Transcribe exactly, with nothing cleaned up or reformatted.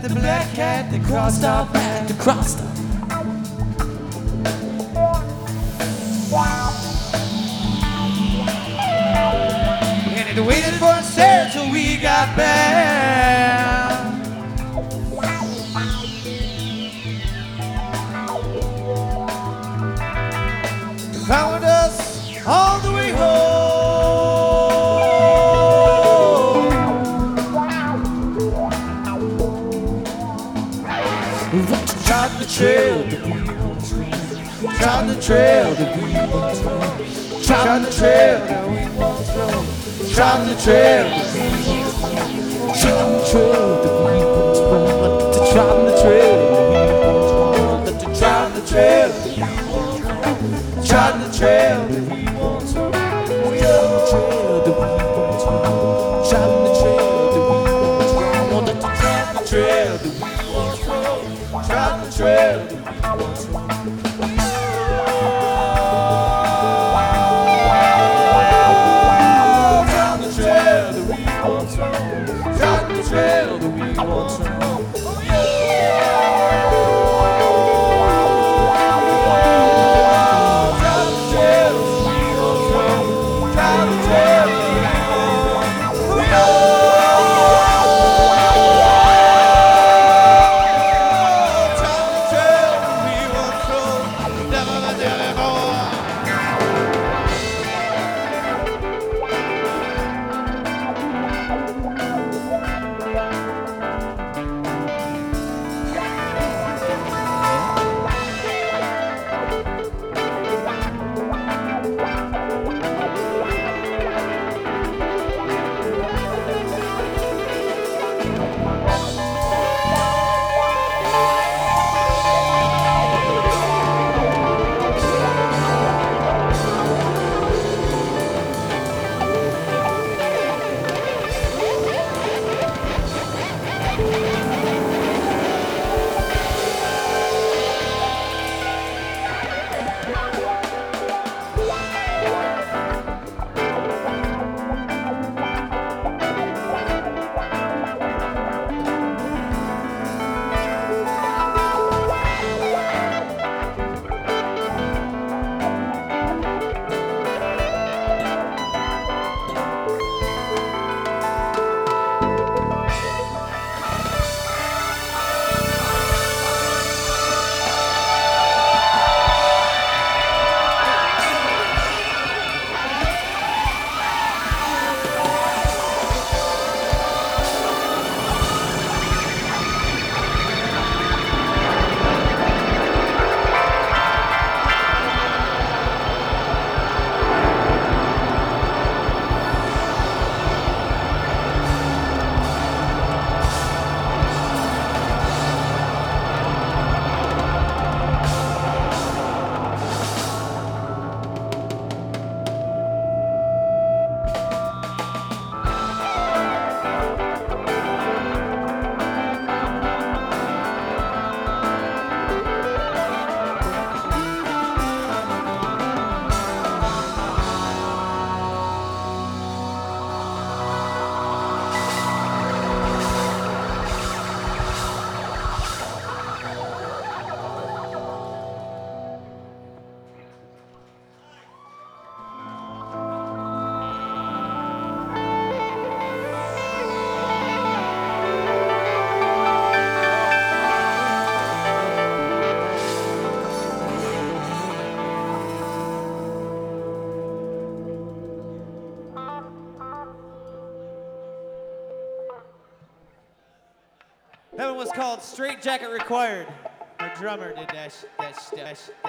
the black cat that crossed our path, that crossed our and it waited for us there till we got back. Found us all the way home. Trod the trail that we once rode. Trod the trail that we once rode. Trod the trail that we once rode. Trod the trail that we once rode. Trod the trail that we once rode. Trod the trail that we once rode. Trod the trail that we once rode. Trod the trail that we once rode. Trod the trail that we once rode. Trod the trail that we once rode. Trod the trail that we once rode. Trod the trail that we once rode. That one was called Straight Jacket Required. Our drummer did that, sh that, sh that, sh that